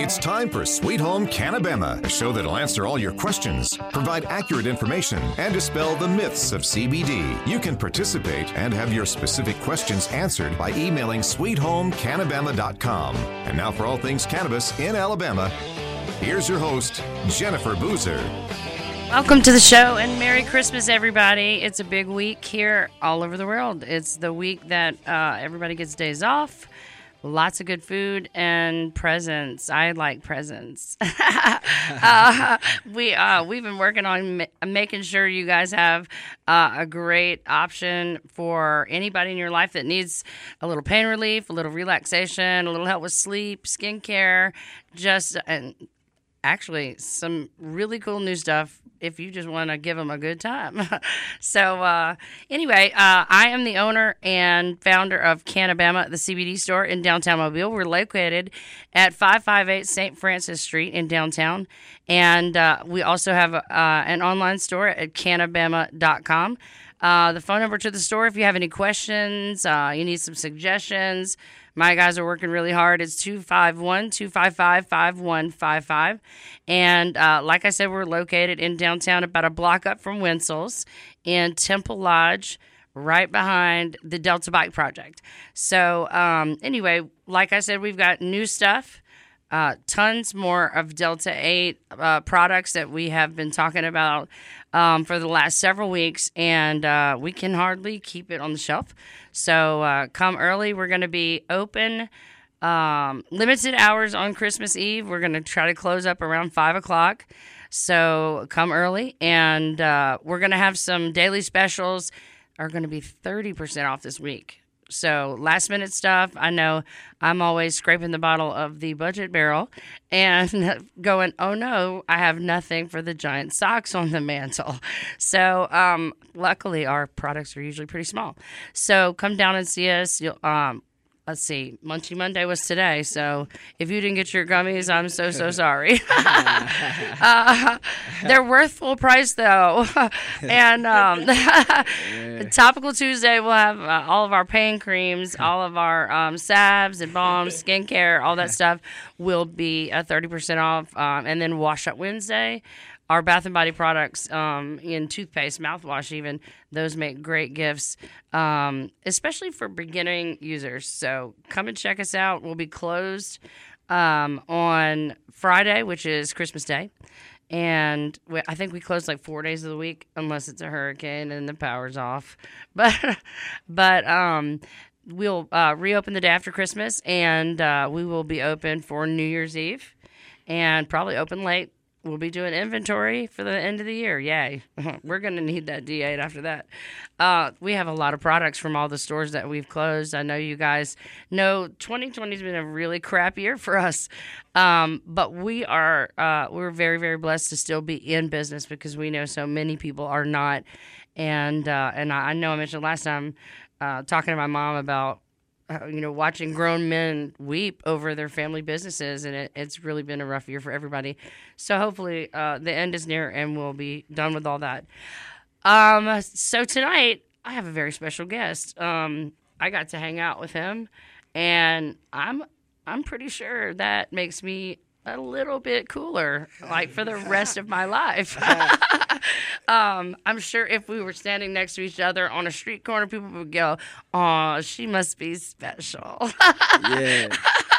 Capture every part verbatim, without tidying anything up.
It's time for Sweet Home Cannabama, a show that'll answer all your questions, provide accurate information, and dispel the myths of C B D. You can participate and have your specific questions answered by emailing sweet home cannabama dot com. And now for all things cannabis in Alabama, here's your host, Jennifer Boozer. Welcome to the show and Merry Christmas, everybody. It's a big week here all over the world. It's the week that uh, everybody gets days off. Lots of good food and presents. I like presents. uh, we, uh, we've been working on ma- making sure you guys have uh, a great option for anybody in your life that needs a little pain relief, a little relaxation, a little help with sleep, skincare, just and actually some really cool new stuff if you just want to give them a good time. so uh, anyway, uh, I am the owner and founder of Cannabama, the C B D store in downtown Mobile. We're located at five fifty-eight Saint Francis Street in downtown. And uh, we also have uh, an online store at cannabama dot com. Uh, the phone number to the store, if you have any questions, uh, you need some suggestions, my guys are working really hard. It's two five one, two five five, five one five five. And uh, like I said, we're located in downtown about a block up from Winsel's in Temple Lodge, right behind the Delta Bike Project. So um, anyway, like I said, we've got new stuff. Uh, tons more of Delta eight uh, products that we have been talking about um, for the last several weeks, and uh, we can hardly keep it on the shelf. So uh, come early. We're going to be open um, limited hours on Christmas Eve. We're going to try to close up around five o'clock. So come early, and uh, we're going to have some daily specials are going to be thirty percent off this week. So last minute stuff, I know I'm always scraping the bottle of the budget barrel and going, oh no, I have nothing for the giant socks on the mantle. So um, luckily our products are usually pretty small. So come down and see us. You'll, um, let's see, Munchie Monday was today. So if you didn't get your gummies, I'm so, so sorry. uh, they're worth full price, though. and um, Topical Tuesday, we'll have uh, all of our pain creams, all of our um, salves and balms, skincare, all that stuff will be uh, thirty percent off. Um, and then Wash Up Wednesday. Our Bath and Body products um, in toothpaste, mouthwash even, those make great gifts, um, especially for beginning users. So come and check us out. We'll be closed um, on Friday, which is Christmas Day. And we, I think we close like four days of the week, unless it's a hurricane and the power's off. But but um, we'll uh, reopen the day after Christmas, and uh, we will be open for New Year's Eve and probably open late. We'll be doing inventory for the end of the year. Yay. We're going to need that D eight after that. Uh, we have a lot of products from all the stores that we've closed. I know you guys know twenty twenty has been a really crap year for us. Um, but we are uh, we're very, very blessed to still be in business because we know so many people are not. And, uh, and I know I mentioned last time uh, talking to my mom about Uh, you know, watching grown men weep over their family businesses, and it, it's really been a rough year for everybody. So hopefully uh, the end is near and we'll be done with all that. Um, so tonight, I have a very special guest. Um, I got to hang out with him, and I'm I'm pretty sure that makes me a little bit cooler, like for the rest of my life. um, I'm sure if we were standing next to each other on a street corner, people would go, "Oh, she must be special." Yeah.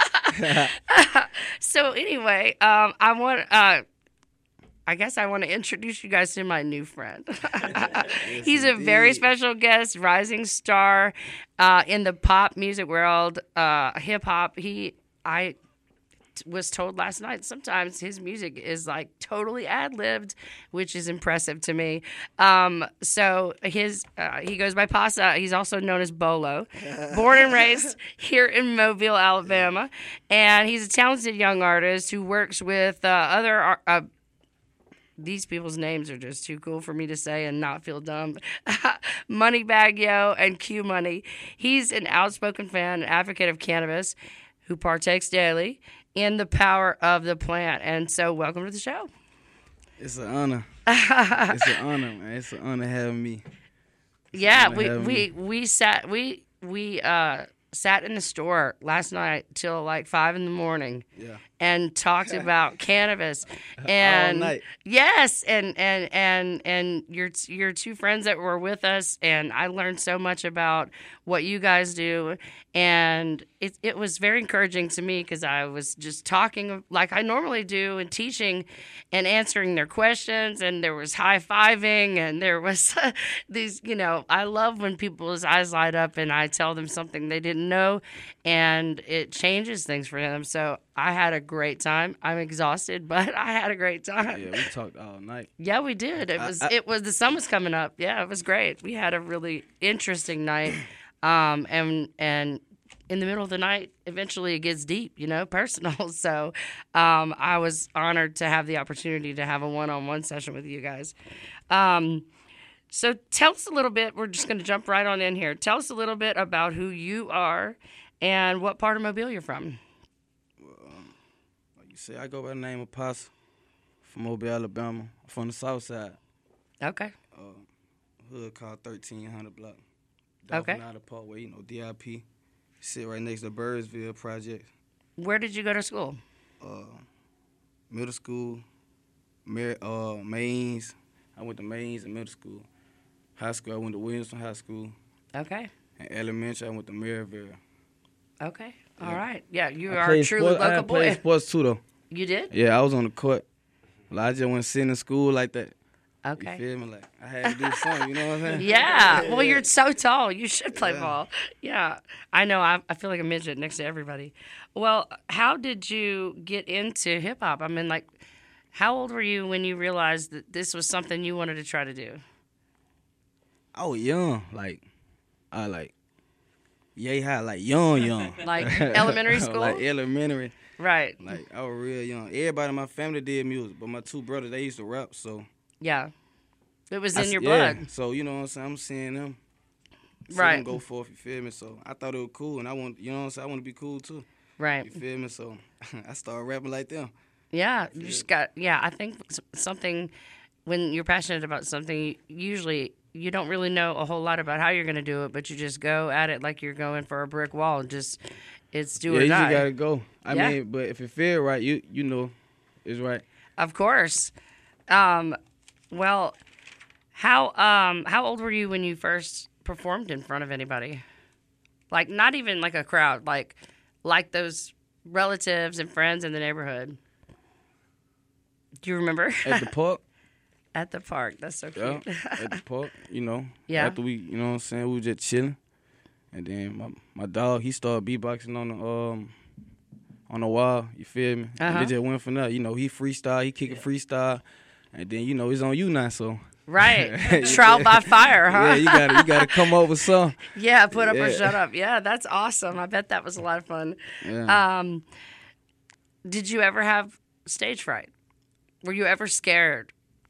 So anyway, um, I want, uh, I guess I want to introduce you guys to my new friend. Yes, He's a indeed. very special guest, rising star uh, in the pop music world, uh, hip hop. He, I. was told last night sometimes his music is like totally ad-libbed, which is impressive to me. Um, so his uh, he goes by Pasa. He's also known as Bolo. Born and raised here in Mobile, Alabama. And he's a talented young artist who works with uh, other uh, these people's names are just too cool for me to say and not feel dumb. Moneybagg Yo and Q Money. He's an outspoken fan and advocate of cannabis who partakes daily in the power of the plant. And so welcome to the show. It's an honor. It's an honor, man. It's an honor having me. It's Yeah, an honor we, having we, me. we sat, we, we, uh, sat in the store last night till like five in the morning. Yeah. And talked about cannabis, and All night. yes, and and and and your your two friends that were with us, and I learned so much about what you guys do, and it it was very encouraging to me because I was just talking like I normally do and teaching, and answering their questions, and there was high fiving, and there was these, you know, I love when people's eyes light up and I tell them something they didn't know, and it changes things for them. So I had a great time. I'm exhausted, but I had a great time. Yeah, we talked all night. Yeah, we did. It was I, I, it was the sun was coming up. Yeah, it was great. We had a really interesting night. Um and and in the middle of the night, eventually it gets deep, you know, personal. So um I was honored to have the opportunity to have a one-on-one session with you guys. Um so tell us a little bit. We're just going to jump right on in here. Tell us a little bit about who you are and what part of Mobile you're from. You see, I go by the name of Apostle from Mobile, Alabama. I'm from the south side. Okay. Uh, hood called thirteen hundred block. Okay. Dolphin Island Parkway, you know, D I P. Sit right next to Birdsville Project. Where did you go to school? Uh, middle school, Mar- uh, Maines. I went to Maines in middle school. High school, I went to Williamson High School. Okay. And elementary, I went to Maryville. Okay. Yeah. All right. Yeah, you I are a played truly sports, I local had played boy. sports too, though. You did? Yeah, I was on the court. Like, I just went sitting in school like that. Okay. You feel me? Like, I had to do something, you know what I'm saying? Yeah. Well, you're so tall. You should play Yeah. ball. Yeah. I know. I, I feel like a midget next to everybody. Well, how did you get into hip hop? I mean, like, how old were you when you realized that this was something you wanted to try to do? I was young. Like, I like, yay high, like young, young. Like elementary school? Like elementary. Right. Like, I was real young. Everybody in my family did music, but my two brothers, they used to rap, so. Yeah. It was I in s- your yeah. blood. So, you know what I'm saying? I'm seeing them. See Right. them go forth, you feel me? So, I thought it was cool, and I want, you know what I'm saying? I want to be cool, too. Right. You feel me? So, I started rapping like them. Yeah, you just got, yeah, I think s- something, when you're passionate about something, usually you don't really know a whole lot about how you're going to do it, but you just go at it like you're going for a brick wall and just, it's do Yeah, or you die. just got to go. I Yeah. mean, but if it feel right, you you know it's right. Of course. Um, well, how um how old were you when you first performed in front of anybody? Like, not even like a crowd, like like those relatives and friends in the neighborhood. Do you remember? At the park. At the park. That's so Yeah, cute. at the park, you know. Yeah. After we, you know what I'm saying, we was just chilling. And then my my dog, he started beatboxing on the um on the wall, you feel me? And Uh-huh. it just went from there. You know, he freestyle, he kicking freestyle. And then, you know, it's on you now, so. Right. Trial by fire, huh? Yeah, you gotta you gotta come up with some. Yeah, put up or Yeah. shut up. Yeah, that's awesome. I bet that was a lot of fun. Yeah. Um, did you ever have stage fright? Were you ever scared?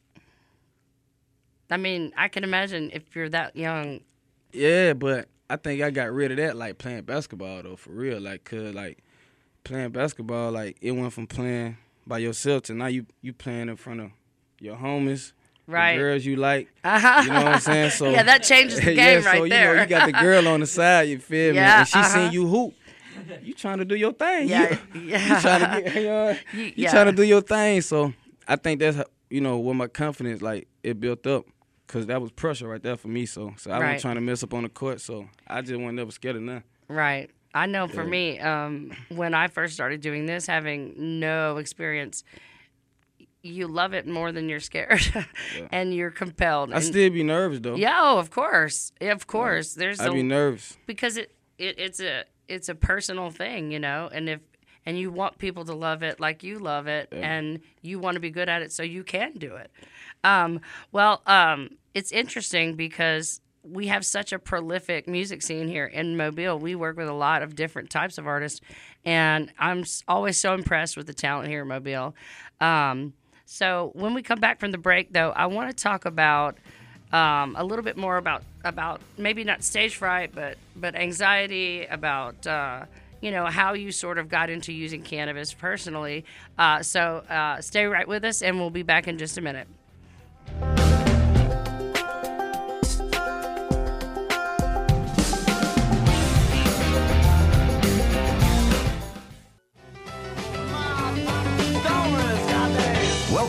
I mean, I can imagine if you're that young. Yeah, but I think I got rid of that, like, playing basketball, though, for real. Like, cause, like, playing basketball, like, it went from playing by yourself to now you, you playing in front of your homies, Right. the girls you like. Uh-huh. You know what I'm saying? So Yeah, that changes the yeah, game so, right you there. know, you got the girl on the side, you feel me? Yeah, And she uh-huh. seen you hoop. You trying to do your thing. Yeah, You, yeah. you trying to get, you, know, You- you yeah. trying to do your thing. So I think that's, how, you know, where my confidence, like, it built up. Because that was pressure right there for me. So so I Right. wasn't trying to mess up on the court. So I just wasn't never scared of nothing. Right. I know for Yeah. me, um, when I first started doing this, having no experience, you love it more than you're scared. And you're compelled. I And- still be nervous, though. Yeah, oh, of course. Yeah, of course. There's I a be nervous. because it, it it's a it's a personal thing, you know, and if and you want people to love it like you love it, Yeah. and you want to be good at it so you can do it. Um, well, um, it's interesting because we have such a prolific music scene here in Mobile. We work with a lot of different types of artists, and I'm s- always so impressed with the talent here in Mobile. Um, so when we come back from the break, though, I want to talk about um, a little bit more about about maybe not stage fright, but but anxiety, about uh, you know how you sort of got into using cannabis personally. Uh, so uh, stay right with us, and we'll be back in just a minute.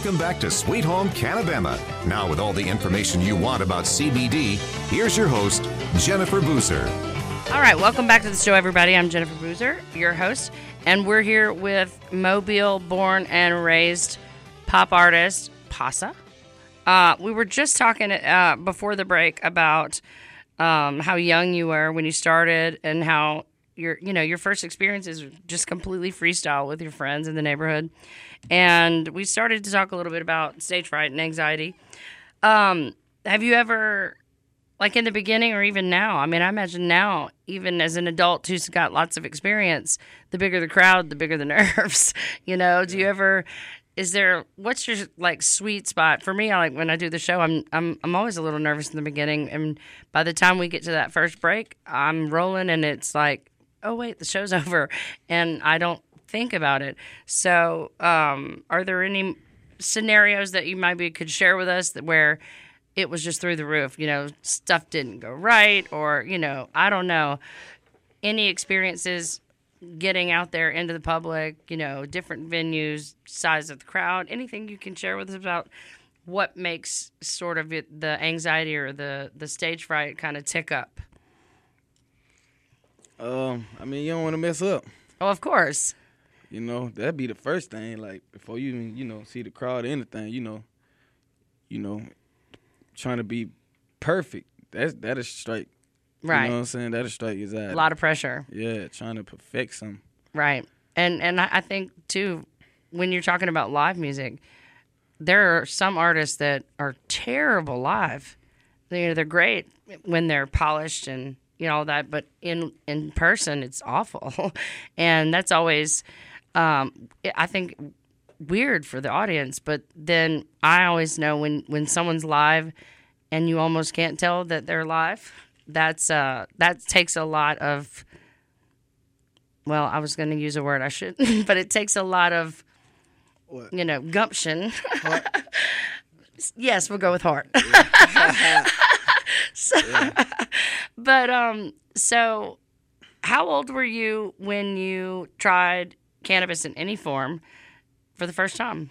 Welcome back to Sweet Home Canabema. Now, with all the information you want about C B D, here's your host, Jennifer Boozer. All right, welcome back to the show, everybody. I'm Jennifer Boozer, your host, and we're here with Mobile born and raised pop artist Pasa. Uh, we were just talking uh, before the break about um, how young you were when you started, and how your you know your first experience is just completely freestyle with your friends in the neighborhood. And we started to talk a little bit about stage fright and anxiety. Um, have you ever, like in the beginning or even now, I mean, I imagine now, even as an adult who's got lots of experience, the bigger the crowd, the bigger the nerves, you know, do you ever, is there, what's your like sweet spot? For me, I like when I do the show, I'm, I'm, I'm always a little nervous in the beginning. And by the time we get to that first break, I'm rolling and it's like, oh wait, the show's over. And I don't think about it. So, um, are there any scenarios that you maybe could share with us that where it was just through the roof, you know, stuff didn't go right, or, you know, I don't know, any experiences getting out there into the public, you know, different venues, size of the crowd, anything you can share with us about what makes sort of it, the anxiety or the, the stage fright kind of tick up? Um, I mean, you don't want to mess up. Oh, of course. You know, that'd be the first thing. Like, before you even, you know, see the crowd or anything, you know, you know, trying to be perfect. That's that'll strike. Right. You know what I'm saying? That'll strike his eye. A lot of pressure. Yeah, trying to perfect something. Right. And and I think too, when you're talking about live music, there are some artists that are terrible live. They they're great when they're polished and you know all that, but in in person it's awful. And that's always um, I think weird for the audience, but then I always know when, when someone's live and you almost can't tell that they're live, that's uh that takes a lot of, well, I was going to use a word I shouldn't, but it takes a lot of, what? you know, gumption. Yes, we'll go with heart. so, yeah. But um, so how old were you when you tried cannabis in any form for the first time?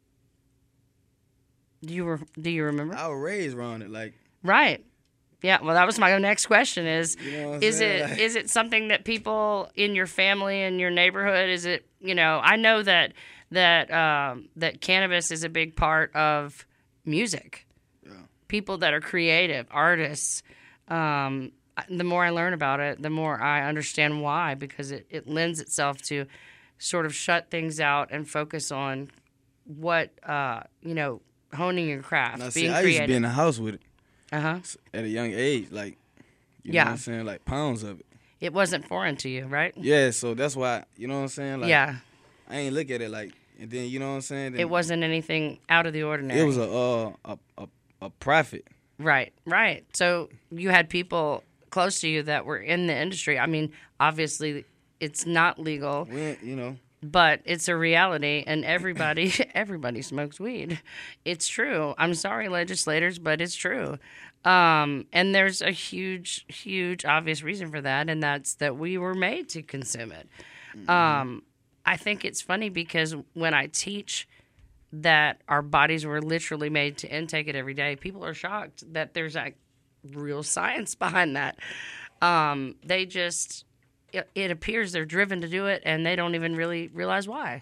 Do you re- do you remember? I was raised around it, like. Right. Yeah. Well, that was my next question. Is you know what I'm is saying? it Like, is it something that people in your family in your neighborhood? Is it you know? I know that that um, that cannabis is a big part of music. Yeah. People that are creative artists. Um, the more I learn about it, the more I understand why, because it, it lends itself to sort of shut things out and focus on what, uh, you know, honing your craft, now, being see, I creative. used to be in the house with it Uh-huh. at a young age, like, you Yeah. know what I'm saying, like pounds of it. It wasn't foreign to you, right? Yeah, so that's why, you know what I'm saying? Like, yeah. I ain't look at it like, and then, you know what I'm saying? Then It wasn't anything out of the ordinary. It was a, uh, a, a, a profit. Right, right. So you had people close to you that were in the industry. I mean, obviously, it's not legal. We ain't, you know. But it's a reality, and everybody everybody smokes weed. It's true. I'm sorry, legislators, but it's true. Um, and there's a huge, huge obvious reason for that, and that's that we were made to consume it. Mm-hmm. Um, I think it's funny because when I teach that our bodies were literally made to intake it every day, people are shocked that there's like real science behind that. Um, they just... It, it appears they're driven to do it, and they don't even really realize why.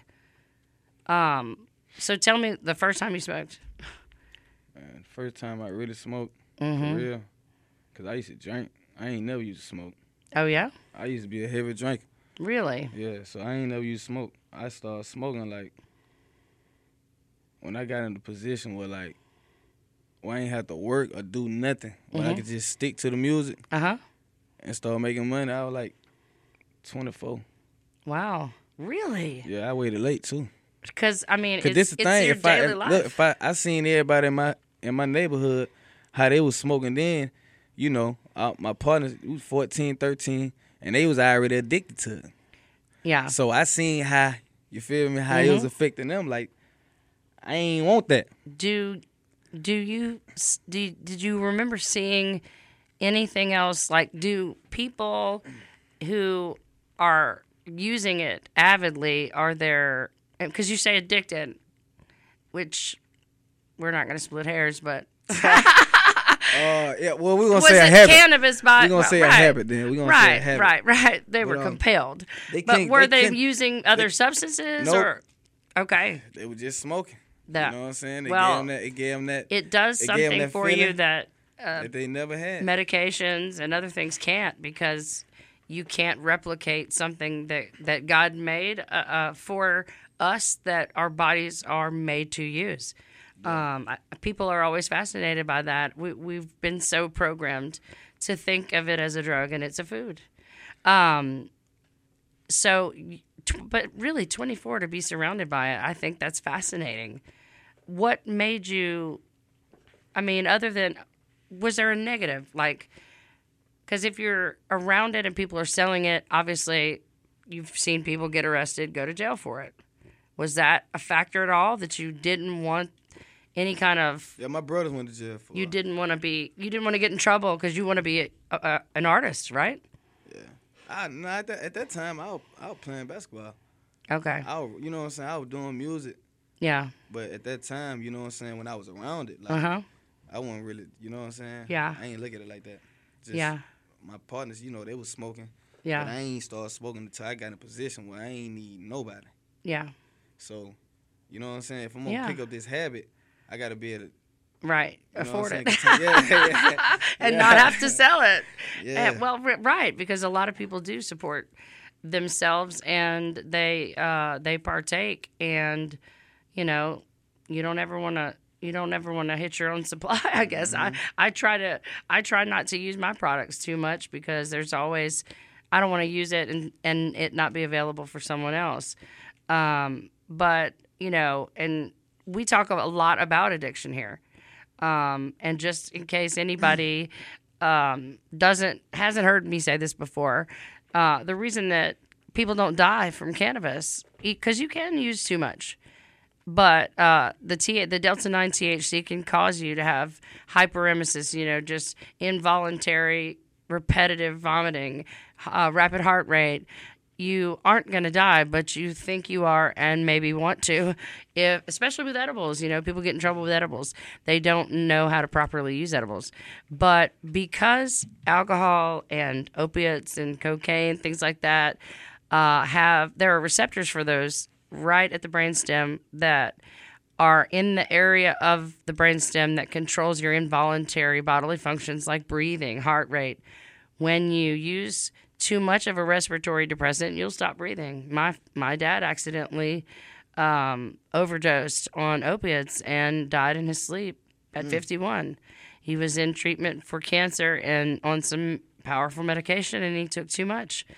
Um, so tell me the first time you smoked. Man, first time I really smoked, Mm-hmm. for real, because I used to drink. I ain't never used to smoke. Oh, yeah? I used to be a heavy drinker. Really? Yeah, so I ain't never used to smoke. I started smoking, like, when I got in the position where, like, where I ain't have to work or do nothing, where Mm-hmm. I could just stick to the music Uh-huh. and start making money, I was, like, twenty-four. Wow. Really? Yeah, I waited late, too. Because, I mean, Cause it's, this the it's thing. your If I daily if, life. look, if I I seen everybody in my in my neighborhood how they was smoking then, you know, uh, my partners was fourteen, thirteen, and they was already addicted to it. yeah. So I seen how you feel me how Mm-hmm. it was affecting them. Like I ain't want that. Do do you do, did you remember seeing anything else? Like, do people who are using it avidly, are there, because you say addicted, which we're not going to split hairs, but Uh, yeah, well, we're gonna was say a it habit. cannabis by? We're gonna well, say right, a habit. Then we're gonna right, say a habit. right, right. They But, were um, compelled. they But can't- were they they, can't- using other they- substances Nope. or? Okay. They were just smoking. That- you know what I'm saying? It well, gave them that. It gave them that. It does It gave 'em something that for you feeling that uh, that they never had. medications and other things can't, because you can't replicate something that, that God made uh, uh, for us that our bodies are made to use. Um, I, people are always fascinated by that. We, we've been so programmed to think of it as a drug, and it's a food. Um, so, tw- but really, twenty-four to be surrounded by it, I think that's fascinating. What made you, I mean, other than, was there a negative? Like, because if you're around it and people are selling it, obviously you've seen people get arrested, go to jail for it. Was that a factor at all, that you didn't want any kind of, Yeah, my brothers went to jail for. you it. didn't want to be, you didn't want to get in trouble because you want to be a, a, an artist, right? Yeah. I, no, at, that, at that time, I was, I was playing basketball. Okay. I was, you know what I'm saying? I was doing music. Yeah. But at that time, you know what I'm saying, when I was around it, like, Uh-huh. I wasn't really, you know what I'm saying? Yeah. I ain't look at it like that. Just Yeah. My partners, you know, they was smoking. Yeah. But I ain't start smoking until I got in a position where I ain't need nobody. Yeah. So, you know what I'm saying? If I'm going to Yeah. pick up this habit, I got to be able to, Right. you know Afford what I'm it. saying? Continue- yeah, yeah, and yeah. not have to sell it. Yeah. And- well, r- right, because a lot of people do support themselves and they uh, they partake, and you know, you don't ever want to you don't ever want to hit your own supply. I guess Mm-hmm. I I try to I try not to use my products too much, because there's always, I don't want to use it and and it not be available for someone else. Um, but you know, and we talk a lot about addiction here. Um, and just in case anybody um, doesn't hasn't heard me say this before, uh, the reason that people don't die from cannabis, because you can use too much, but uh, the T the delta nine T H C can cause you to have hyperemesis, you know, just involuntary, repetitive vomiting, uh, rapid heart rate. You aren't going to die, but you think you are and maybe want to, if especially with edibles. You know, people get in trouble with edibles. They don't know how to properly use edibles. But because alcohol and opiates and cocaine, things like that, uh, have, there are receptors for those right at the brainstem that are in the area of the brainstem that controls your involuntary bodily functions like breathing, heart rate. When you use too much of a respiratory depressant, you'll stop breathing. My my dad accidentally um, overdosed on opiates and died in his sleep at mm. fifty-one. He was in treatment for cancer and on some powerful medication, and he took too much.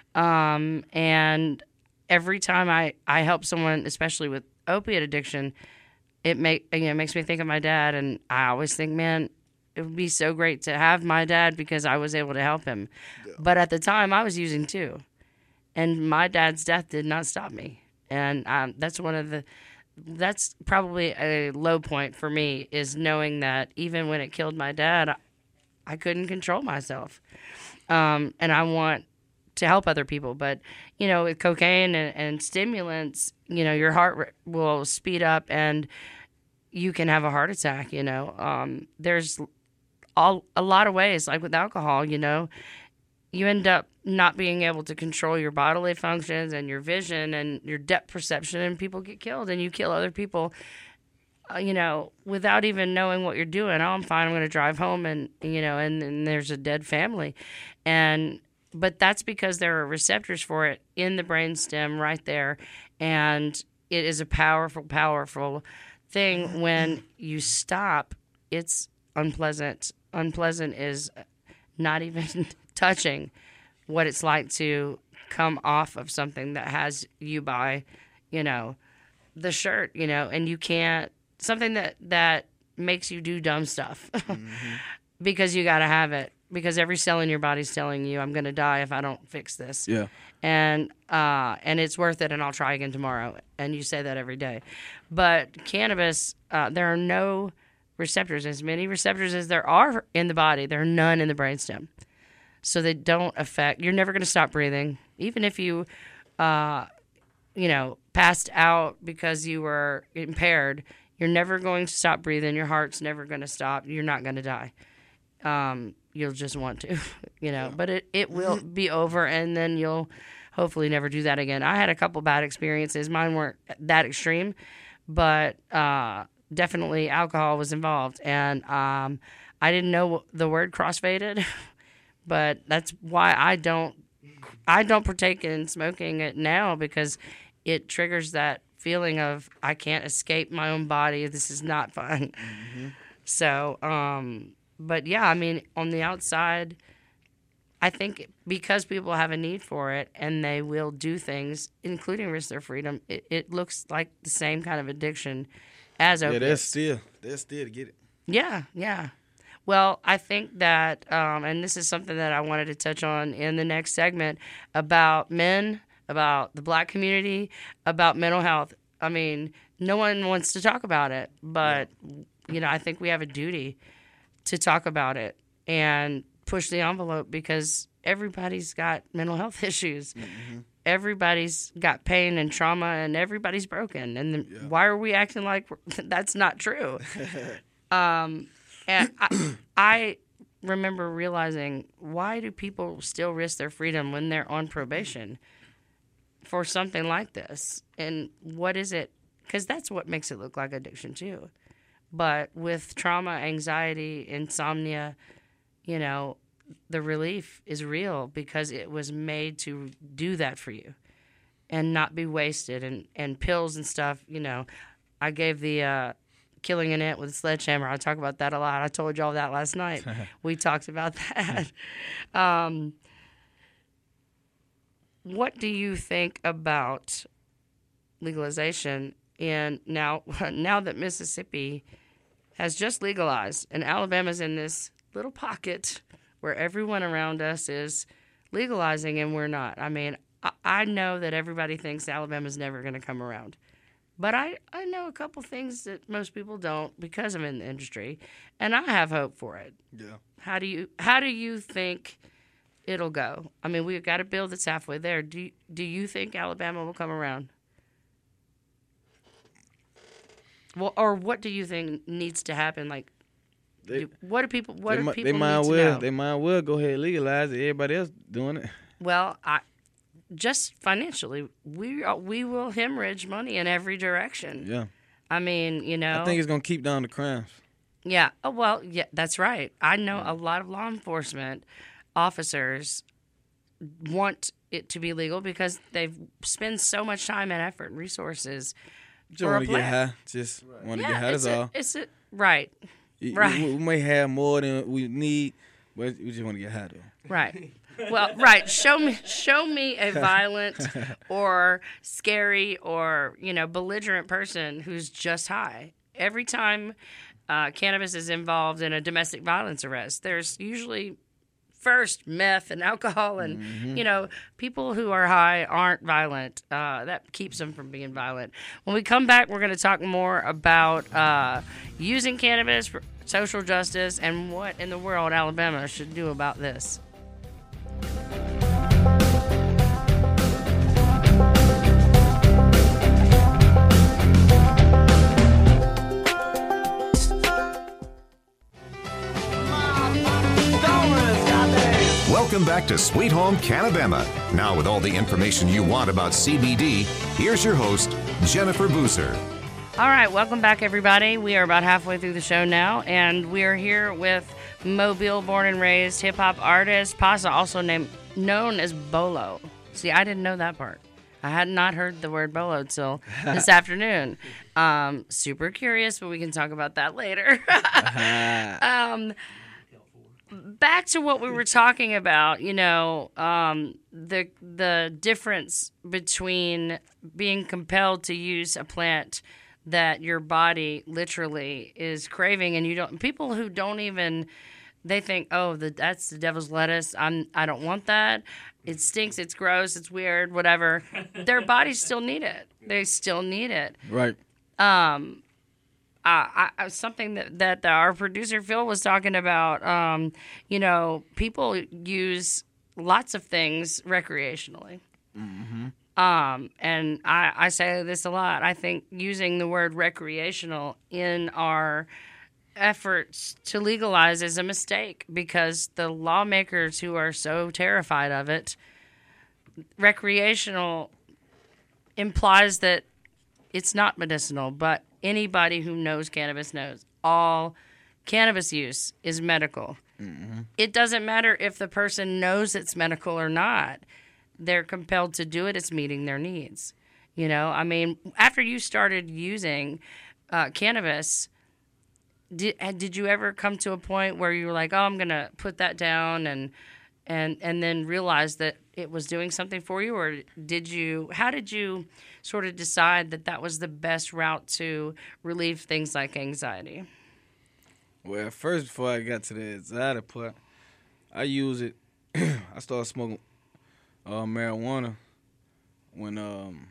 Um, and every time I, I help someone, especially with opiate addiction, it make you know it makes me think of my dad, and I always think, man, it would be so great to have my dad because I was able to help him. Yeah. But at the time, I was using too. And my dad's death did not stop me. And um, that's one of the, that's probably a low point for me, is knowing that even when it killed my dad, I, I couldn't control myself. Um, and I want to help other people. But, you know, with cocaine and, and stimulants, you know, your heart rate will speed up and you can have a heart attack, you know. Um, there's all a lot of ways, like with alcohol, you know, you end up not being able to control your bodily functions and your vision and your depth perception, and people get killed, and you kill other people, uh, you know, without even knowing what you're doing. Oh, I'm fine, I'm going to drive home, and, you know, and then there's a dead family. And, but that's because there are receptors for it in the brainstem right there, and it is a powerful, powerful thing. When you stop, it's unpleasant. Unpleasant is not even touching what it's like to come off of something that has you by, you know, the shirt, you know, and you can't, something that, that makes you do dumb stuff mm-hmm. because you got to have it, because every cell in your body's telling you, I'm going to die if I don't fix this. Yeah. And, uh, and it's worth it, and I'll try again tomorrow. And you say that every day. But cannabis, uh, there are no receptors, as many receptors as there are in the body. There are none in the brainstem. So they don't affect, you're never going to stop breathing. Even if you, uh, you know, passed out because you were impaired, You're never going to stop breathing. Your heart's never going to stop. You're not going to die. Um, you'll just want to, you know. But it, it will be over, and then you'll hopefully never do that again. I had a couple bad experiences. Mine weren't that extreme, but uh, definitely alcohol was involved. And um, I didn't know the word crossfaded, but that's why I don't I don't partake in smoking it now, because it triggers that feeling of I can't escape my own body. This is not fun. Mm-hmm. So, um, but yeah, I mean, on the outside, I think because people have a need for it and they will do things, including risk their freedom, it, it looks like the same kind of addiction as opiates. Yeah, that's still, that's still to get it. Yeah, yeah. Well, I think that, um, and this is something that I wanted to touch on in the next segment, about men, about the black community, about mental health. I mean, no one wants to talk about it, but, you know, I think we have a duty to talk about it and push the envelope, because everybody's got mental health issues. Mm-hmm. Everybody's got pain and trauma, and everybody's broken. And the, yeah. why are we acting like we're, that's not true? um, and I, I remember realizing, why do people still risk their freedom when they're on probation for something like this? And what is it? Because that's what makes it look like addiction too. But with trauma, anxiety, insomnia, you know, the relief is real, because it was made to do that for you and not be wasted. And, and pills and stuff, you know, I gave the uh, killing an ant with a sledgehammer. I talk about that a lot. I told y'all that last night. We talked about that. um, what do you think about legalization? And now, now that Mississippi has just legalized, and Alabama's in this little pocket where everyone around us is legalizing and we're not. I mean, I, I know that everybody thinks Alabama's never going to come around. But I, I know a couple things that most people don't, because I'm in the industry, and I have hope for it. Yeah. How do you how do you think it'll go? I mean, we've got a bill that's halfway there. Do you, do you think Alabama will come around? Well, or what do you think needs to happen? Like, They, do, what do people? What do people they might need to well, know? They might well go ahead and legalize it. Everybody else doing it. Well, I just financially, we we will hemorrhage money in every direction. Yeah. I mean, you know. I think it's gonna keep down the crimes. Yeah. Oh, well, yeah, that's right. I know yeah. a lot of law enforcement officers want it to be legal because they've spent so much time and effort and resources. Just want to get high. Just right. want to yeah, get high. That's a, all. It's a, right. Right. We, we may have more than we need, but we just want to get high, though. Right. Well, right. Show me, show me a violent or scary or, you know, belligerent person who's just high. Every time uh, cannabis is involved in a domestic violence arrest, there's usually first meth and alcohol, and mm-hmm. you know, people who are high aren't violent. Uh, that keeps them from being violent. When we come back, we're going to talk more about uh, using cannabis for social justice and what in the world Alabama should do about this. Welcome back to Sweet Home Canabema. Now, with all the information you want about C B D, here's your host, Jennifer Boozer. All right, welcome back, everybody. We are about halfway through the show now, and we are here with Mobile born and raised hip-hop artist, Pasa, also named known as Bolo. See, I didn't know that part. I had not heard the word Bolo until this afternoon. Um, super curious, but we can talk about that later. um, back to what we were talking about, you know, um, the the difference between being compelled to use a plant that your body literally is craving, and you don't. People who don't even, they think, oh, the, that's the devil's lettuce. I'm I don't want that. It stinks. It's gross. It's weird. Whatever. Their bodies still need it. They still need it. Right. Um. Uh, I, something that, that our producer Phil was talking about, um, you know, people use lots of things recreationally. Mm-hmm. Um, and I, I say this a lot. I think using the word recreational in our efforts to legalize is a mistake because the lawmakers who are so terrified of it, recreational implies that it's not medicinal, but anybody who knows cannabis knows all cannabis use is medical. Mm-hmm. It doesn't matter if the person knows it's medical or not. They're compelled to do it. It's meeting their needs. You know, I mean, after you started using uh, cannabis, did did you ever come to a point where you were like, oh, I'm going to put that down and and and then realize that it was doing something for you? Or did you, how did you sort of decide that that was the best route to relieve things like anxiety? Well, first, before I got to the anxiety part, I use it. I started smoking uh, marijuana when um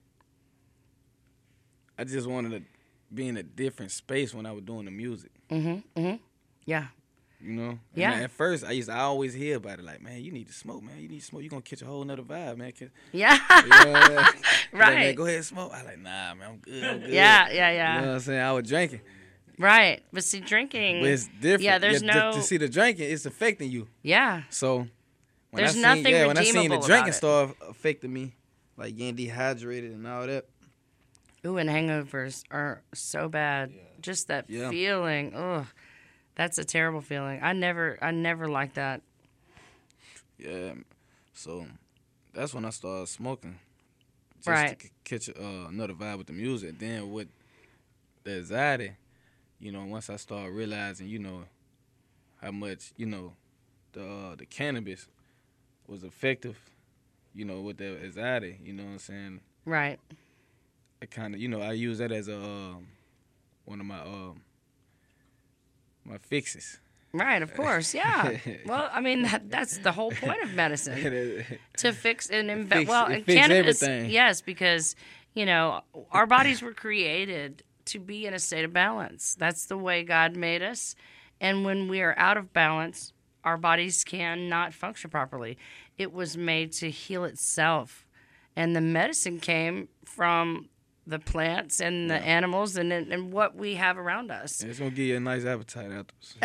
I just wanted to be in a different space when I was doing the music. Mm-hmm. Mm-hmm. Yeah. You know? Yeah. And at first, I used to, I always hear about it, like, man, you need to smoke, man. You need to smoke. You're going to catch a whole nother vibe, man. Yeah. yeah. Right. Like, man, go ahead and smoke. I like, nah, man, I'm good. I'm good. Yeah, yeah, yeah. You know what I'm saying? I was drinking. Right. But see, drinking. But it's different. Yeah, there's yeah, no. To, to see the drinking, it's affecting you. Yeah. So, when There's I seen, nothing yeah, when I seen the redeemable drinking about it. start affecting me, like getting dehydrated and all that. Ooh, and hangovers are so bad. Yeah. Just that Yeah. feeling. Ugh. That's a terrible feeling. I never, I never liked that. Yeah, so that's when I started smoking, just Right. to c- catch uh, another vibe with the music. Then with the anxiety, you know, once I started realizing, you know, how much, you know, the uh, the cannabis was effective, you know, with the anxiety. You know what I'm saying? Right. I kind of, you know, I use that as a um, one of my um, my fixes. Right, of course, yeah. Well, I mean, that, that's the whole point of medicine, to fix and imbe- fix- well, it and fix cannabis, everything. yes, because you know our bodies were created to be in a state of balance. That's the way God made us, and when we are out of balance, our bodies cannot function properly. It was made to heal itself, and the medicine came from the plants and the Yeah. animals and and what we have around us. And it's gonna give you a nice appetite afterwards.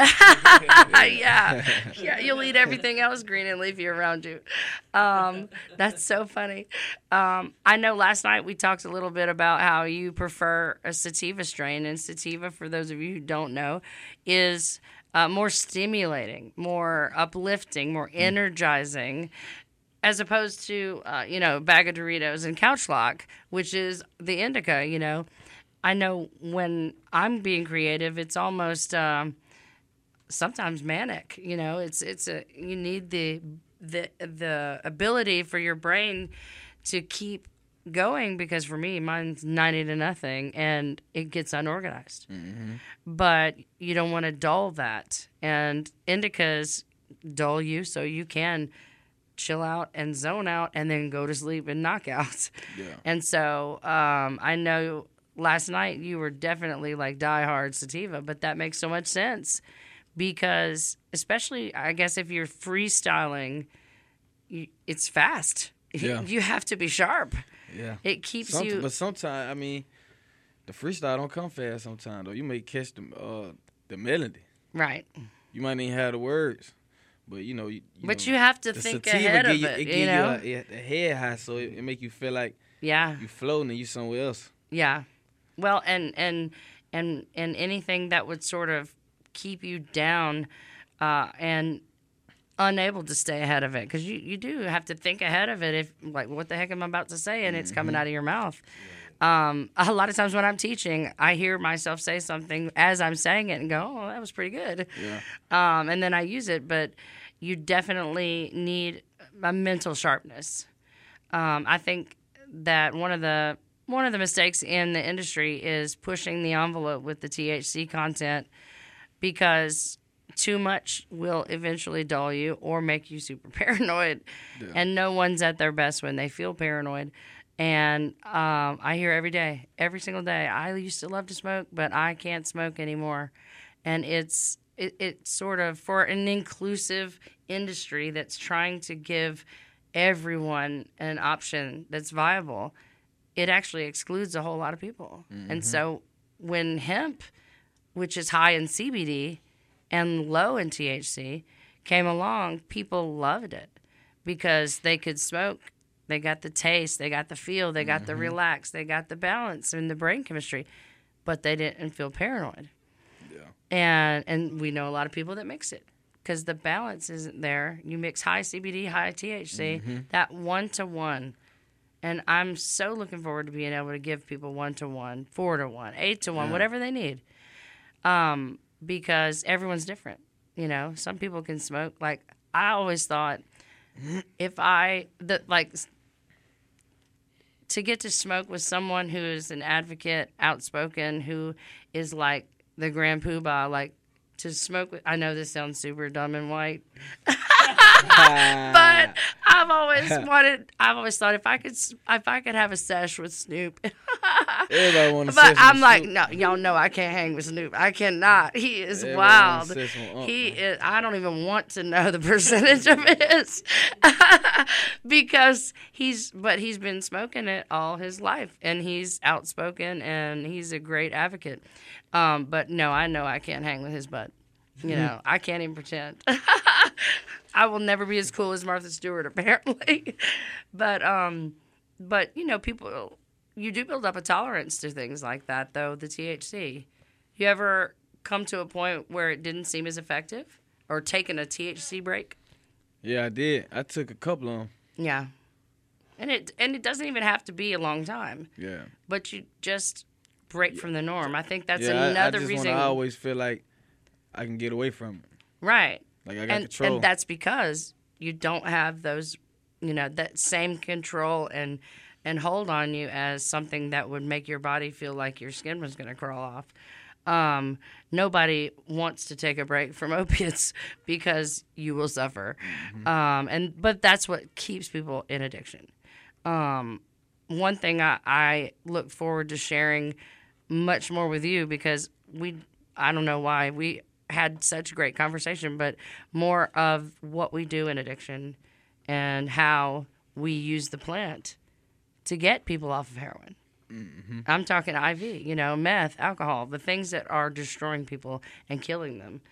yeah, yeah. You'll eat everything else green and leafy around you. Um, that's so funny. Um, I know last night we talked a little bit about how you prefer a sativa strain, and sativa, for those of you who don't know, is uh, more stimulating, more uplifting, more energizing, as opposed to, uh, you know, bag of Doritos and Couch Lock, which is the indica, you know. I know when I'm being creative, it's almost um, sometimes manic, you know. It's it's a you need the the the ability for your brain to keep going, because for me, mine's ninety to nothing, and it gets unorganized. Mm-hmm. But you don't want to dull that, and indicas dull you so you can chill out and zone out and then go to sleep and knock out. Yeah. And so um, I know last night you were definitely like diehard sativa, but that makes so much sense because, especially, I guess, if you're freestyling, you, it's fast. Yeah. You have to be sharp. Yeah. It keeps Somet- you. But sometimes, I mean, the freestyle don't come fast sometimes, though. You may catch the, uh, the melody. Right. You might not even have the words. But, you know, you, you But know, you have to the think sativa ahead give of you, it, it you give know? you a, a head high, so it, it make you feel like Yeah. you floating and you somewhere else. Yeah. Well, and and and and anything that would sort of keep you down uh, and unable to stay ahead of it, because you, you do have to think ahead of it. If like, what the heck am I about to say, and it's coming out of your mouth. Um, a lot of times when I'm teaching, I hear myself say something as I'm saying it and go, "Oh, that was pretty good," Yeah. um, and then I use it. But you definitely need a mental sharpness. Um, I think that one of the one of the mistakes in the industry is pushing the envelope with the T H C content, because too much will eventually dull you or make you super paranoid. Yeah. And no one's at their best when they feel paranoid. And um, I hear every day, every single day, I used to love to smoke, but I can't smoke anymore. And it's it, it's sort of for an inclusive industry that's trying to give everyone an option that's viable, it actually excludes a whole lot of people. Mm-hmm. And so when hemp, which is high in C B D and low in T H C, came along, people loved it because they could smoke. They got the taste, they got the feel, they got mm-hmm. the relax, they got the balance and the brain chemistry, but they didn't feel paranoid. Yeah. And and we know a lot of people that mix it because the balance isn't there. You mix high C B D, high T H C, mm-hmm. that one to one. And I'm so looking forward to being able to give people one to one, four to one, eight to one, yeah. whatever they need. Um, because everyone's different. You know, some people can smoke. Like I always thought, if I the like. to get to smoke with someone who is an advocate, outspoken, who is like the grand poobah, like to smoke with, I know this sounds super dumb and white, but I've always wanted, I've always thought if I could, if I could have a sesh with Snoop. Everybody want to But I'm with like, Snoop. no, y'all know I can't hang with Snoop. I cannot. He is Everybody wild. wanna sesh with Unc, He man. is. I don't even want to know the percentage of his because he's. But he's been smoking it all his life, and he's outspoken, and he's a great advocate. Um, but no, I know I can't hang with his butt. You know, I can't even pretend. I will never be as cool as Martha Stewart, apparently. But um, but you know, people. You do build up a tolerance to things like that, though, the T H C. You ever come to a point where it didn't seem as effective or taken a T H C break? Yeah, I did. I took a couple of them. Yeah. And it and it doesn't even have to be a long time. Yeah. But you just break from the norm. I think that's yeah, another I, I just reason. Wanna, I always feel like I can get away from it. Right. Like I got and, control. And that's because you don't have those, you know, that same control and and hold on you as something that would make your body feel like your skin was going to crawl off. Um, nobody wants to take a break from opiates because you will suffer. Mm-hmm. Um, and but that's what keeps people in addiction. Um, one thing I, I look forward to sharing much more with you because we, I don't know why, we had such a great conversation, but more of what we do in addiction and how we use the plant to get people off of heroin. Mm-hmm. I'm talking I V, you know, meth, alcohol, the things that are destroying people and killing them.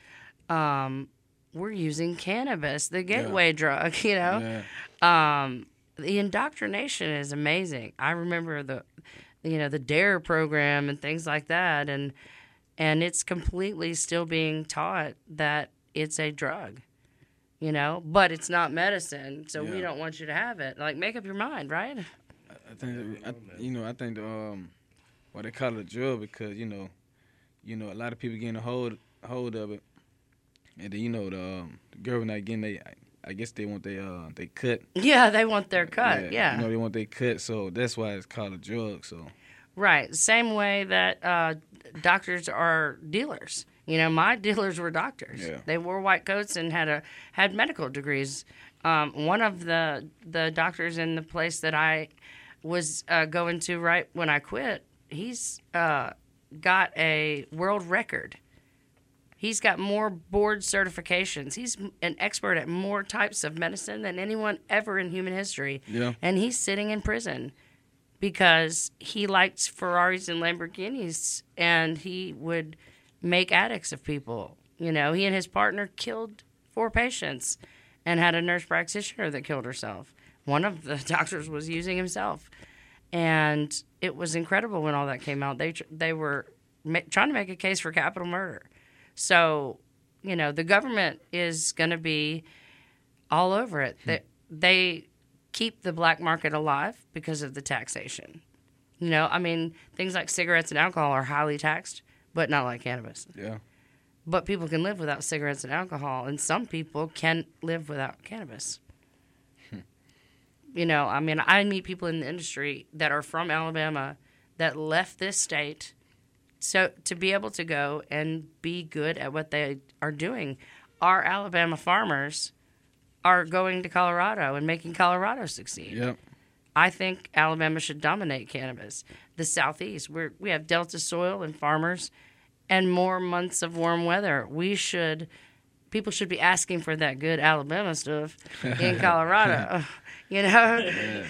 Um, we're using cannabis, the gateway yeah. drug, you know. Yeah. Um, the indoctrination is amazing. I remember the, you know, the DARE program and things like that, and and it's completely still being taught that it's a drug, you know, but it's not medicine, so yeah. we don't want you to have it. Like, make up your mind, right? I think, I, you know, I think the, um, why they call it a drug because, you know, you know, a lot of people getting a hold hold of it, and then, you know, the, um, the girl not getting they, I, I guess they want they uh they cut. Yeah, they want their cut. Yeah, yeah. You know, they want their cut, so that's why it's called a drug. So. Right, same way that uh, doctors are dealers. You know, my dealers were doctors. Yeah. They wore white coats and had a had medical degrees. Um, one of the the doctors in the place that I was uh, going to right when I quit, he's uh, got a world record. He's got more board certifications. He's an expert at more types of medicine than anyone ever in human history. Yeah. And he's sitting in prison because he liked Ferraris and Lamborghinis, and he would make addicts of people. You know, he and his partner killed four patients and had a nurse practitioner that killed herself. One of the doctors was using himself. And it was incredible when all that came out. They they were ma- trying to make a case for capital murder. So, you know, the government is going to be all over it. They, they keep the black market alive because of the taxation. You know, I mean, things like cigarettes and alcohol are highly taxed, but not like cannabis. Yeah. But people can live without cigarettes and alcohol, and some people can live without cannabis. Hmm. You know, I mean, I meet people in the industry that are from Alabama that left this state so to be able to go and be good at what they are doing. Our Alabama farmers are going to Colorado and making Colorado succeed. Yep. I think Alabama should dominate cannabis. The Southeast, we're, we have delta soil and farmers and more months of warm weather. We should people should be asking for that good Alabama stuff in Colorado. You know?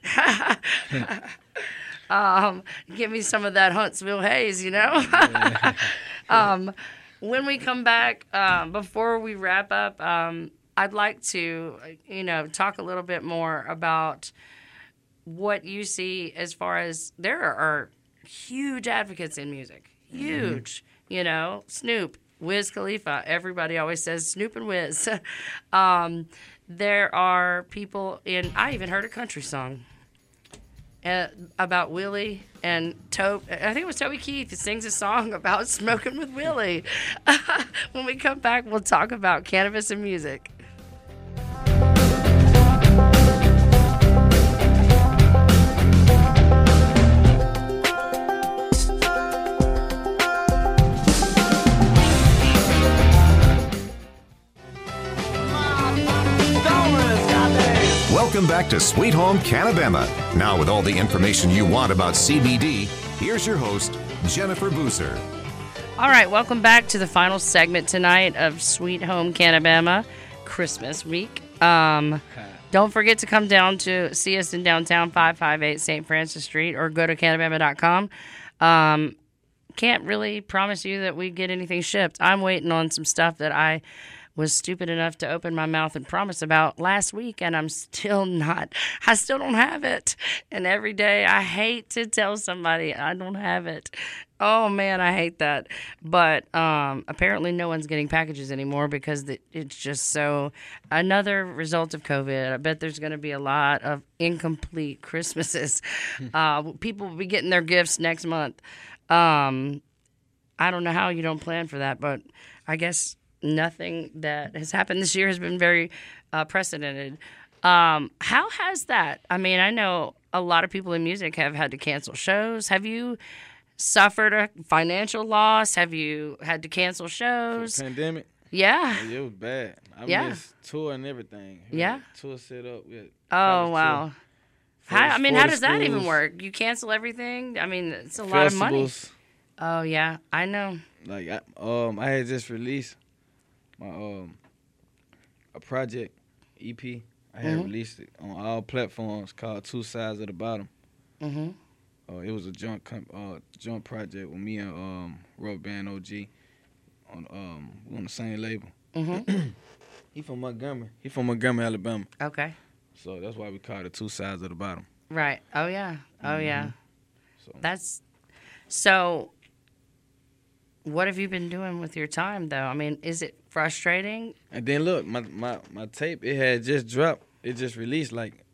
um, give me some of that Huntsville haze, you know? um, when we come back, um, before we wrap up, um, I'd like to, you know, talk a little bit more about what you see as far as there are huge advocates in music. Huge. Mm-hmm. You know, Snoop, Wiz Khalifa. Everybody always says Snoop and Wiz. um, there are people in, I even heard a country song uh, about Willie and Toby. I think it was Toby Keith who sings a song about smoking with Willie. When we come back, we'll talk about cannabis and music. Welcome back to Sweet Home Cannabama. Now with all the information you want about C B D, here's your host, Jennifer Boozer. All right, welcome back to the final segment tonight of Sweet Home Cannabama, Christmas week. Um, don't forget to come down to see us in downtown, five five eight Saint Francis Street, or go to cannabama dot com. Um, can't really promise you that we get anything shipped. I'm waiting on some stuff that I was stupid enough to open my mouth and promise about last week, and I'm still not. I still don't have it. And every day I hate to tell somebody I don't have it. Oh, man, I hate that. But um, apparently no one's getting packages anymore because it's just so – another result of COVID. I bet there's going to be a lot of incomplete Christmases. uh, people will be getting their gifts next month. Um, I don't know how you don't plan for that, but I guess – nothing that has happened this year has been very uh, precedented. Um, how has that? I mean, I know a lot of people in music have had to cancel shows. Have you suffered a financial loss? Have you had to cancel shows? Pandemic? Yeah. yeah. It was bad. I yeah. missed tour and everything. We yeah. Tour set up. We oh, wow. How, I mean, how does schools. that even work? You cancel everything? I mean, it's a lot Festivals. of money. Oh, yeah. I know. Like, I, um, I had just released my um a project E P. I had mm-hmm. released it on all platforms called Two Sides of the Bottom. Mm-hmm. Uh, it was a joint com- uh, joint project with me and um Rubber Band O G on um on the same label. Mm-hmm. He from Montgomery. He from Montgomery, Alabama. Okay. So that's why we call it Two Sides of the Bottom. Right. Oh yeah. Oh mm-hmm. yeah. So that's so. What have you been doing with your time, though? I mean, is it frustrating? And then, look, my, my, my tape, it had just dropped. It just released, like,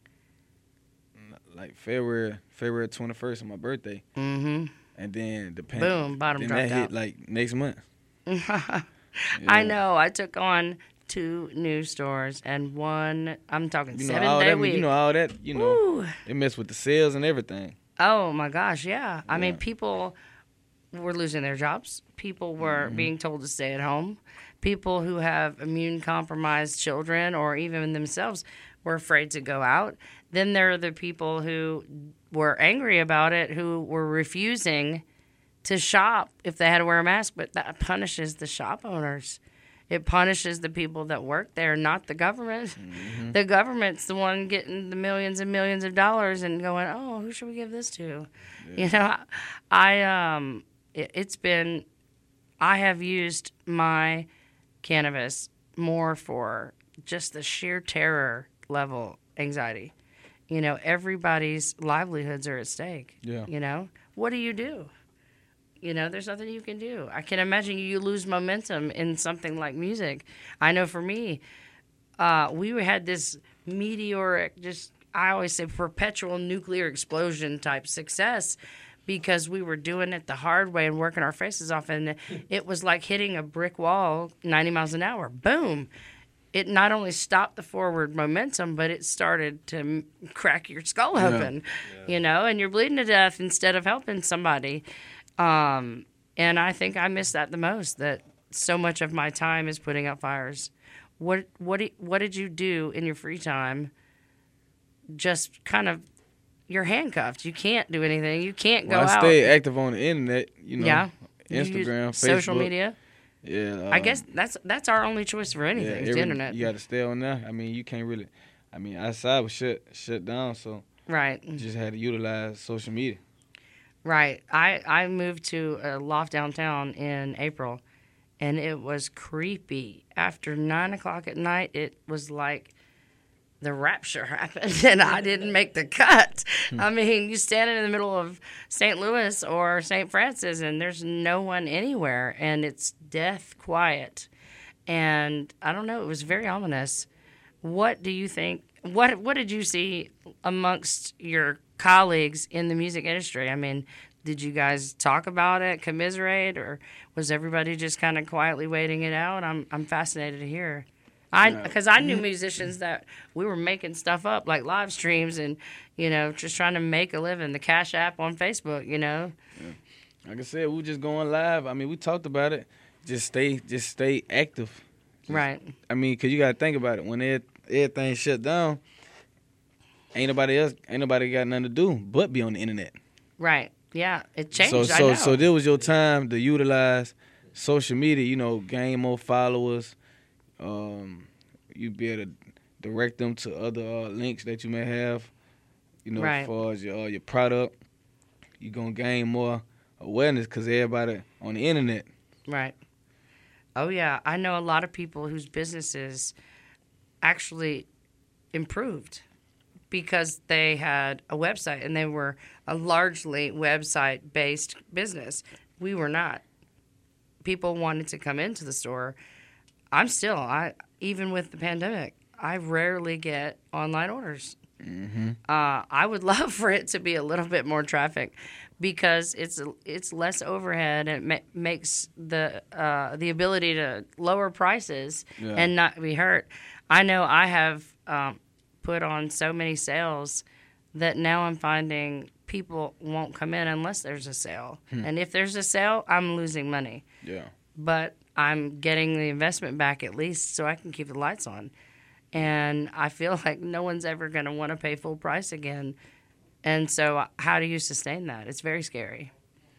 like February February twenty-first on my birthday. Mm-hmm. And then the pan- Boom, bottom then dropped that out. hit, like, next month. yeah. I know. I took on two new stores and one, I'm talking you know, seven-day that, week. You know, all that, you know, Ooh. It messed with the sales and everything. Oh, my gosh, yeah. I yeah. mean, people were losing their jobs. People were mm-hmm. being told to stay at home. People who have immune-compromised children or even themselves were afraid to go out. Then there are the people who were angry about it, who were refusing to shop if they had to wear a mask, but that punishes the shop owners. It punishes the people that work there, not the government. Mm-hmm. The government's the one getting the millions and millions of dollars and going, oh, who should we give this to? Yeah. You know, I um, it, it's been, I have used my cannabis more for just the sheer terror level anxiety. You know, everybody's livelihoods are at stake. Yeah. You know, what do you do? You know, there's nothing you can do. I can imagine you lose momentum in something like music. I know for me, uh, we had this meteoric, just, I always say perpetual nuclear explosion type success because we were doing it the hard way and working our faces off. And it was like hitting a brick wall ninety miles an hour. Boom. It not only stopped the forward momentum, but it started to m- crack your skull open, yeah. Yeah. you know, and you're bleeding to death instead of helping somebody. Um, and I think I miss that the most, that so much of my time is putting out fires. What what what did you do in your free time? Just kind of, you're handcuffed. You can't do anything. You can't go well, I out. stay active on the internet, you know, yeah. Instagram, Facebook. Social media. Yeah, um, I guess that's that's our only choice for anything. yeah, is every, the internet. You got to stay on there. I mean, you can't really. I mean, outside was shut shut down, so Right. you just had to utilize social media. Right. I, I moved to a loft downtown in April, and it was creepy. After nine o'clock at night, it was like the rapture happened, and I didn't make the cut. I mean, you stand in the middle of Saint Louis or Saint Francis, and there's no one anywhere, and it's death quiet. And I don't know, it was very ominous. What do you think? What What did you see amongst your colleagues in the music industry? I mean, did you guys talk about it, commiserate, or was everybody just kind of quietly waiting it out? I'm I'm fascinated to hear. I because I knew musicians that we were making stuff up like live streams and you know just trying to make a living. The Cash App on Facebook, you know. Yeah. Like I said, we were just going live. I mean, we talked about it. Just stay, just stay active. Just, Right. I mean, cause you gotta think about it. When it, everything shut down, ain't nobody else, ain't nobody got nothing to do but be on the internet. Right. Yeah. It changed. So, I so, know. so this was your time to utilize social media. You know, gain more followers. Um, you be able to direct them to other uh, links that you may have. You know, Right. as far as your uh, your product, you gonna gain more awareness because everybody on the internet. Right. Oh, yeah. I know a lot of people whose businesses actually improved because they had a website and they were a largely website-based business. We were not. People wanted to come into the store. I'm still, I even with the pandemic, I rarely get online orders. Mm-hmm. Uh, I would love for it to be a little bit more traffic because it's it's less overhead and it ma- makes the uh, the ability to lower prices Yeah. and not be hurt. I know I have um, put on so many sales that now I'm finding people won't come in unless there's a sale. Hmm. And if there's a sale, I'm losing money. Yeah. But I'm getting the investment back at least so I can keep the lights on. And I feel like no one's ever going to want to pay full price again. And so how do you sustain that? It's very scary.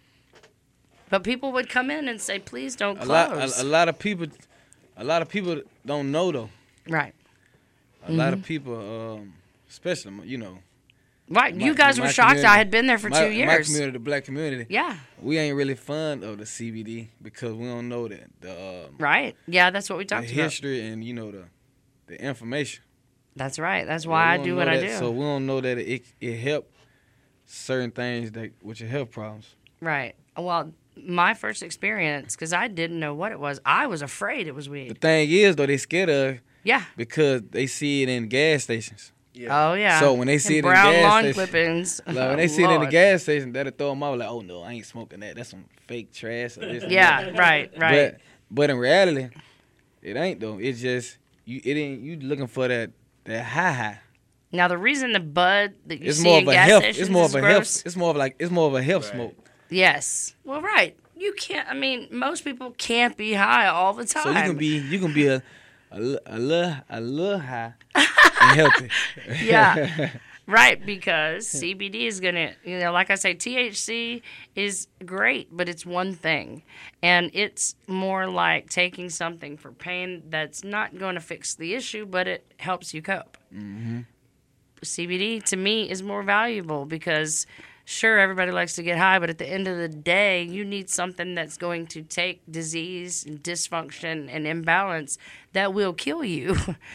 But people would come in and say, please don't A close. lot, a, a lot of people, a lot of people don't know though. Right. A lot of people, um, especially you know, Right. My- you guys my were shocked community- I had been there for my, two my years. community, the black community. Yeah. We ain't really fond of the C B D because we don't know that the, um, Right. Yeah, that's what we the talked about. history and you know the the information. That's right. That's Yeah, why we I don't do know what I that, do. So we don't know that it it help certain things that with your health problems. Right. Well, my first experience, because I didn't know what it was, I was afraid it was The weed. thing is though, they scared of it Yeah. because they see it in gas stations. Oh, yeah. So when they see And it in brown gas lawn station- clippings. Like when they see it in the Lord. gas station, that'll throw them out like, oh no, I ain't smoking that. That's some fake trash. Or this and Yeah, that. right, right. But but in reality, it ain't though. It's just you. It ain't you looking for that that high high. Now, the reason the bud that you It's see more in of a gas health. stations It's more is of a gross. health. It's more of like it's more of a health smoke. Yes. Well, right. You can't, I mean, most people can't be high all the time. So you can be you can be a a, li- a little a little high and healthy. Yeah. Right, because C B D is going to, you know, like I say, T H C is great, but it's one thing. And it's more like taking something for pain that's not going to fix the issue, but it helps you cope. Mm-hmm. C B D, to me, is more valuable because, sure, everybody likes to get high, but at the end of the day, you need something that's going to take disease, and dysfunction, and imbalance that will kill you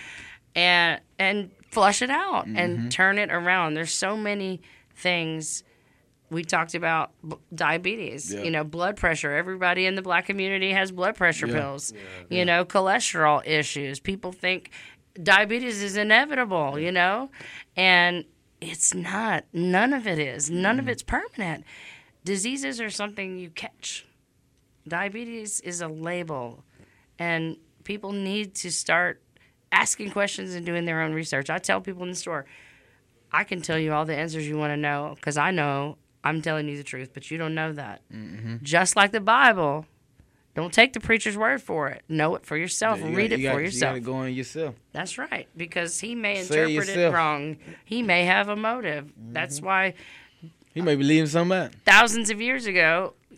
and and flush it out and turn it around. There's so many things. We talked about b- diabetes, Yeah. you know, blood pressure. Everybody in the black community has blood pressure Yeah. pills. You know, cholesterol issues. People think diabetes is inevitable, you know, and it's not. None of it is. None of it's permanent. Diseases are something you catch. Diabetes is a label, and people need to start asking questions and doing their own research. I tell people in the store, I can tell you all the answers you want to know because I know I'm telling you the truth, but you don't know that. Mm-hmm. Just like the Bible, don't take the preacher's word for it. Know it for yourself. Yeah, you Read got- it you for got- yourself. You got to go in yourself. That's right, because he may Say it interpret it yourself. wrong. He may have a motive. Mm-hmm. That's why He may be leaving something out. thousands of years ago,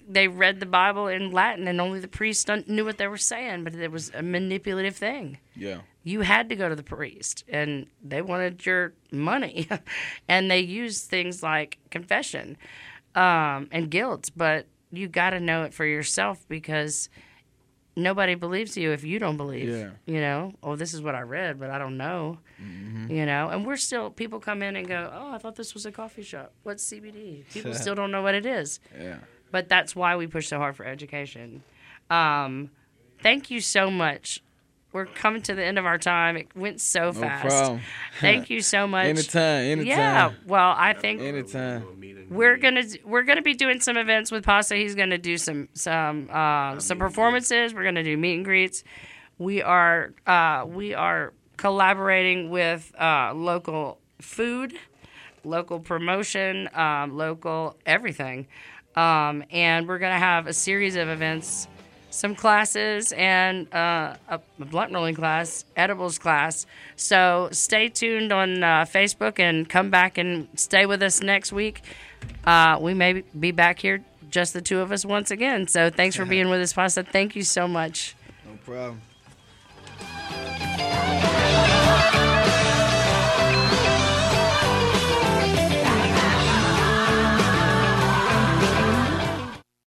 they read the Bible in Latin, and only the priest knew what they were saying, but it was a manipulative thing. Yeah. You had to go to the priest, and they wanted your money, and they used things like confession um, and guilt, but you got to know it for yourself because nobody believes you if you don't believe. Yeah. You know, oh, this is what I read, but I don't know. Mm-hmm. You know, and we're still, people come in and go, oh, I thought this was a coffee shop. What's C B D? People still don't know what it is. Yeah. But that's why we push so hard for education. Um, thank you so much. We're coming to the end of our time. It went so No fast. problem. Thank you so much. Anytime, anytime. Yeah. Well, I think Anytime. we're gonna we're gonna be doing some events with Pasta. He's gonna do some some uh, some performances. We're gonna do meet and greets. We are uh, we are collaborating with uh, local food, local promotion, um, local everything, um, and we're gonna have a series of events. Some classes and uh, a blunt rolling class, edibles class. So stay tuned on uh, Facebook and come back and stay with us next week. Uh, we may be back here, just the two of us once again. So thanks for being with us, Pasta. Thank you so much. No problem.